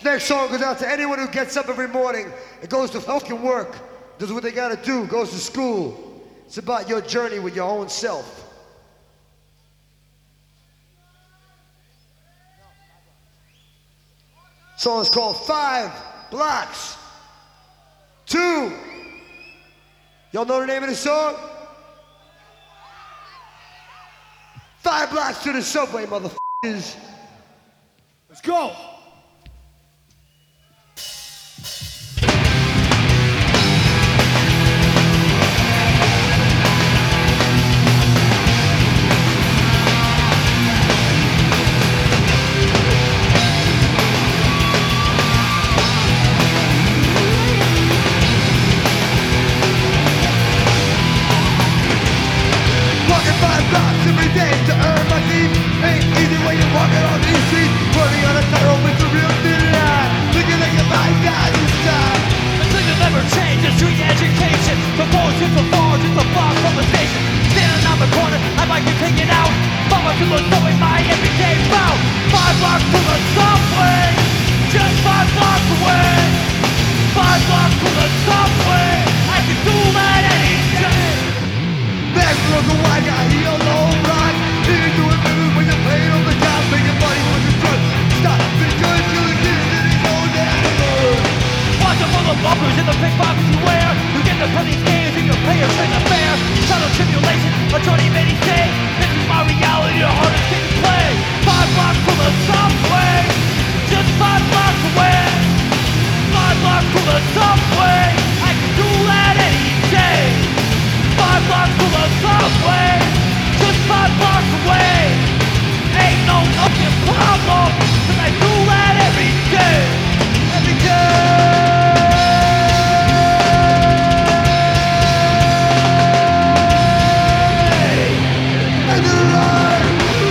next song goes out to anyone who gets up every morning and goes to fucking work, does what they gotta do, goes to school. It's about your journey with your own self. Song is called 5 Blocks. 2. Y'all know the name of the song? 5 blocks to the subway, motherfuckers. Let's go. Walking 5 blocks every day to earn my keep. Ain't easy when you're walking on these streets. Running on a tightrope with the real thin line. Thinking that you might die this time. The thing that never changes, street education. From bullshit to far, just a block from the station. Standing on the corner, I might get taken out. Mama to the subway, my everyday route. 5 blocks to the subway, just 5 blocks away. 5 blocks to the subway, I can do that any day. Back from the white guy, he on the whole ride. He ain't doing business when you're playing on the job, making money when you're drunk. Stop, be good to the kids and he go down the road. Watch out for the bumpers in the pickpockets you wear. You get the penny games and your payers pay the fare. Subtle tribulation, a journey many say. This is my reality, the hardest thing to play. 5 blocks to the subway, just 5 blocks away. 5 blocks to the subway, I can do that any day. 5 blocks to the subway, just 5 blocks away. Ain't no fucking problem, 'cause I do that every day. Every day. And the line.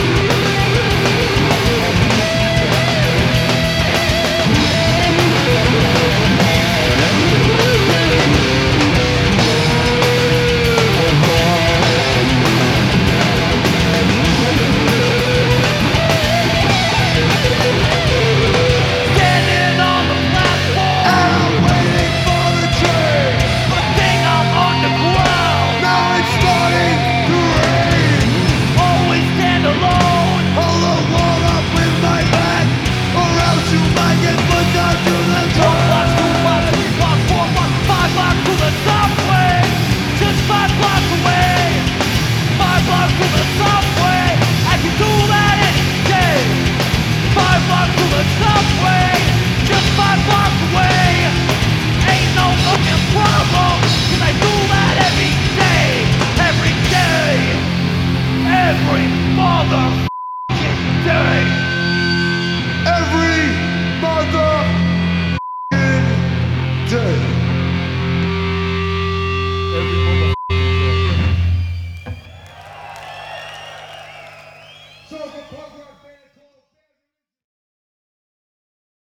Standing on the platform, I'm waiting for the train. but think I'm on the ground. Now it's starting to rain. Always stand alone. Hold the wall up with my back, or else you might get put down to the 1 top. block, 2 blocks, 3 blocks, 4 blocks, 5 blocks to the subway, just 5 blocks away. 5 blocks to the subway, I can do that any day. 5 blocks to the subway, just 5 blocks away. Ain't no fucking problem, 'cause I do that every day. Every day, every motherfucking day.